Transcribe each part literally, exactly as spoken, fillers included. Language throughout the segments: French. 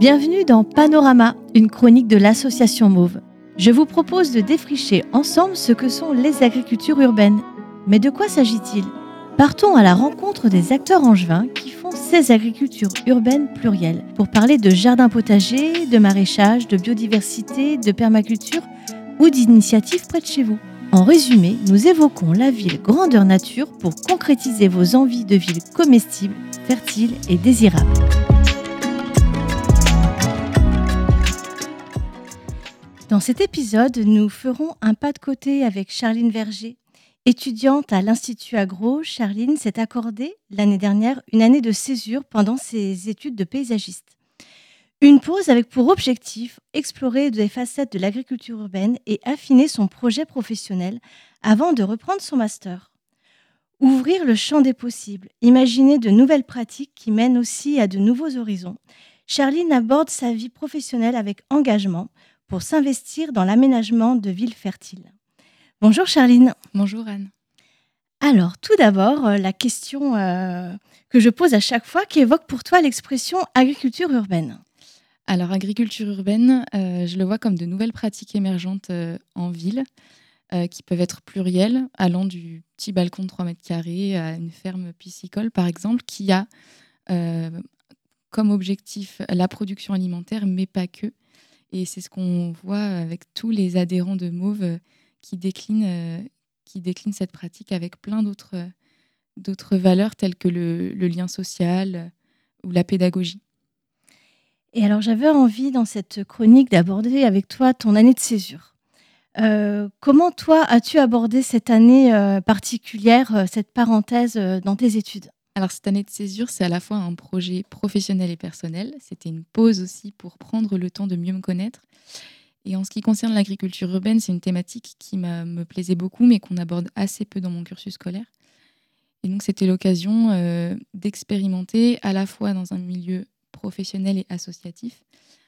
Bienvenue dans Panorama, une chronique de l'association Mauve. Je vous propose de défricher ensemble ce que sont les agricultures urbaines. Mais de quoi s'agit-il ? Partons à la rencontre des acteurs angevins qui font ces agricultures urbaines plurielles pour parler de jardins potagers, de maraîchage, de biodiversité, de permaculture ou d'initiatives près de chez vous. En résumé, nous évoquons la ville grandeur nature pour concrétiser vos envies de ville comestible, fertile et désirable. Dans cet épisode, nous ferons un pas de côté avec Charline Verger. Étudiante à l'Institut Agro, Charline s'est accordée l'année dernière une année de césure pendant ses études de paysagiste. Une pause avec pour objectif explorer des facettes de l'agriculture urbaine et affiner son projet professionnel avant de reprendre son master. Ouvrir le champ des possibles, imaginer de nouvelles pratiques qui mènent aussi à de nouveaux horizons. Charline aborde sa vie professionnelle avec engagement pour s'investir dans l'aménagement de villes fertiles. Bonjour Charline. Bonjour Anne. Alors, tout d'abord, euh, la question euh, que je pose à chaque fois, qui évoque pour toi l'expression agriculture urbaine. Alors, agriculture urbaine, euh, je le vois comme de nouvelles pratiques émergentes euh, en ville, euh, qui peuvent être plurielles, allant du petit balcon de trois mètres carrés à une ferme piscicole, par exemple, qui a euh, comme objectif la production alimentaire, mais pas que. Et c'est ce qu'on voit avec tous les adhérents de Mauve euh, qui déclinent, euh, qui déclinent cette pratique avec plein d'autres, euh, d'autres valeurs telles que le, le lien social euh, ou la pédagogie. Et alors, j'avais envie dans cette chronique d'aborder avec toi ton année de césure. Euh, comment, toi, as-tu abordé cette année euh, particulière, euh, cette parenthèse euh, dans tes études ? Alors, cette année de césure, c'est à la fois un projet professionnel et personnel. C'était une pause aussi pour prendre le temps de mieux me connaître. Et en ce qui concerne l'agriculture urbaine, c'est une thématique qui m'a, me plaisait beaucoup, mais qu'on aborde assez peu dans mon cursus scolaire. Et donc, c'était l'occasion euh, d'expérimenter à la fois dans un milieu professionnel et associatif.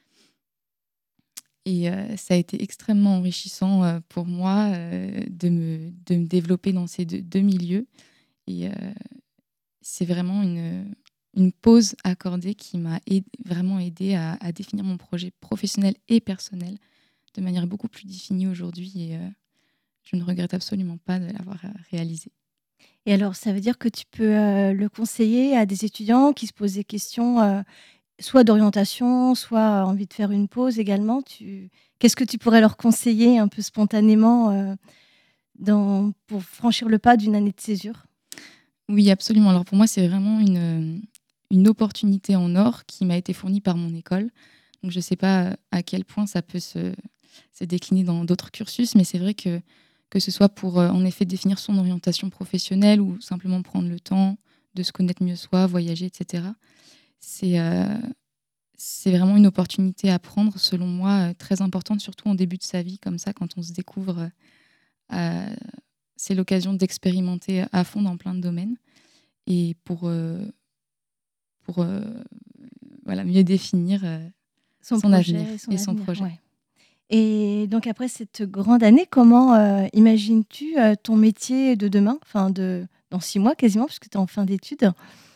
Et euh, ça a été extrêmement enrichissant euh, pour moi euh, de, me, de me développer dans ces deux, deux milieux. Et euh, c'est vraiment une, une pause accordée qui m'a aidé, vraiment aidé à, à définir mon projet professionnel et personnel de manière beaucoup plus définie aujourd'hui. Et euh, je ne regrette absolument pas de l'avoir réalisé. Et alors, ça veut dire que tu peux euh, le conseiller à des étudiants qui se posent des questions, euh, soit d'orientation, soit euh, envie de faire une pause également. Tu... Qu'est-ce que tu pourrais leur conseiller un peu spontanément euh, dans... pour franchir le pas d'une année de césure ? Oui, absolument. Alors pour moi, c'est vraiment une, une opportunité en or qui m'a été fournie par mon école. Donc je ne sais pas à quel point ça peut se, se décliner dans d'autres cursus, mais c'est vrai que que ce soit pour euh, en effet définir son orientation professionnelle ou simplement prendre le temps de se connaître mieux soi, voyager, et cetera. C'est, euh, c'est vraiment une opportunité à prendre, selon moi, euh, très importante, surtout en début de sa vie, comme ça, quand on se découvre. Euh, c'est l'occasion d'expérimenter à fond dans plein de domaines. Et pour, euh, pour euh, voilà, mieux définir euh, Son son projet, avenir son et avenir, son projet. Ouais. Et donc après cette grande année, comment euh, imagines-tu euh, ton métier de demain, enfin de dans six mois quasiment, puisque tu es en fin d'études ?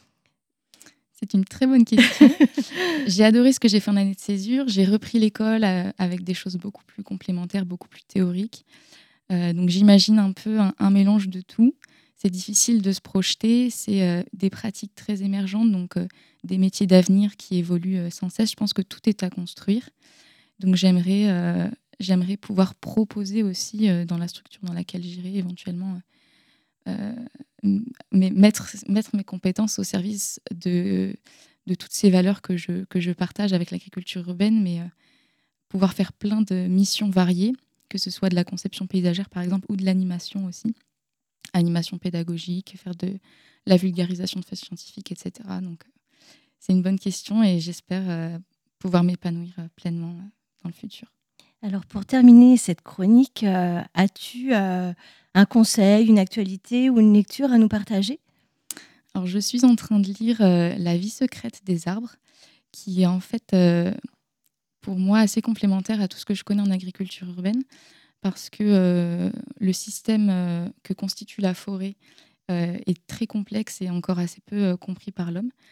C'est une très bonne question. J'ai adoré ce que j'ai fait en année de césure. J'ai repris l'école euh, avec des choses beaucoup plus complémentaires, beaucoup plus théoriques. Euh, donc j'imagine un peu un, un mélange de tout. C'est difficile de se projeter. C'est euh, des pratiques très émergentes, donc euh, des métiers d'avenir qui évoluent euh, sans cesse. Je pense que tout est à construire. Donc j'aimerais, euh, j'aimerais pouvoir proposer aussi euh, dans la structure dans laquelle j'irai éventuellement euh, mais mettre, mettre mes compétences au service de, de toutes ces valeurs que je, que je partage avec l'agriculture urbaine, mais euh, pouvoir faire plein de missions variées, que ce soit de la conception paysagère par exemple ou de l'animation aussi, animation pédagogique, faire de la vulgarisation de faits scientifiques, et cetera. Donc c'est une bonne question et j'espère euh, pouvoir m'épanouir euh, pleinement euh, dans le futur. Alors pour terminer cette chronique, euh, as-tu euh, un conseil, une actualité ou une lecture à nous partager ? Alors je suis en train de lire euh, La vie secrète des arbres, qui est en fait euh, pour moi assez complémentaire à tout ce que je connais en agriculture urbaine, parce que euh, le système euh, que constitue la forêt euh, est très complexe et encore assez peu euh, compris par l'homme.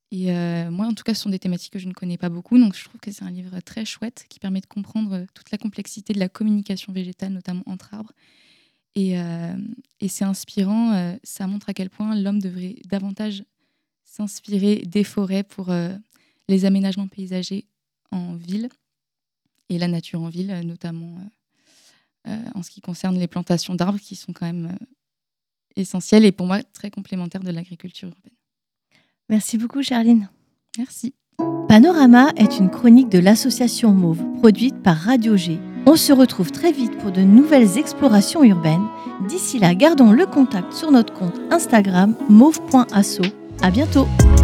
Et euh, moi, en tout cas, ce sont des thématiques que je ne connais pas beaucoup. Donc, je trouve que c'est un livre très chouette qui permet de comprendre toute la complexité de la communication végétale, notamment entre arbres. Et, euh, et c'est inspirant. Euh, ça montre à quel point l'homme devrait davantage s'inspirer des forêts pour euh, les aménagements paysagers en ville et la nature en ville, notamment euh, euh, en ce qui concerne les plantations d'arbres qui sont quand même euh, essentielles et pour moi très complémentaires de l'agriculture urbaine. Merci beaucoup, Charline. Merci. Panorama est une chronique de l'association Mauve, produite par Radio G. On se retrouve très vite pour de nouvelles explorations urbaines. D'ici là, gardons le contact sur notre compte Instagram mauve point asso. À bientôt.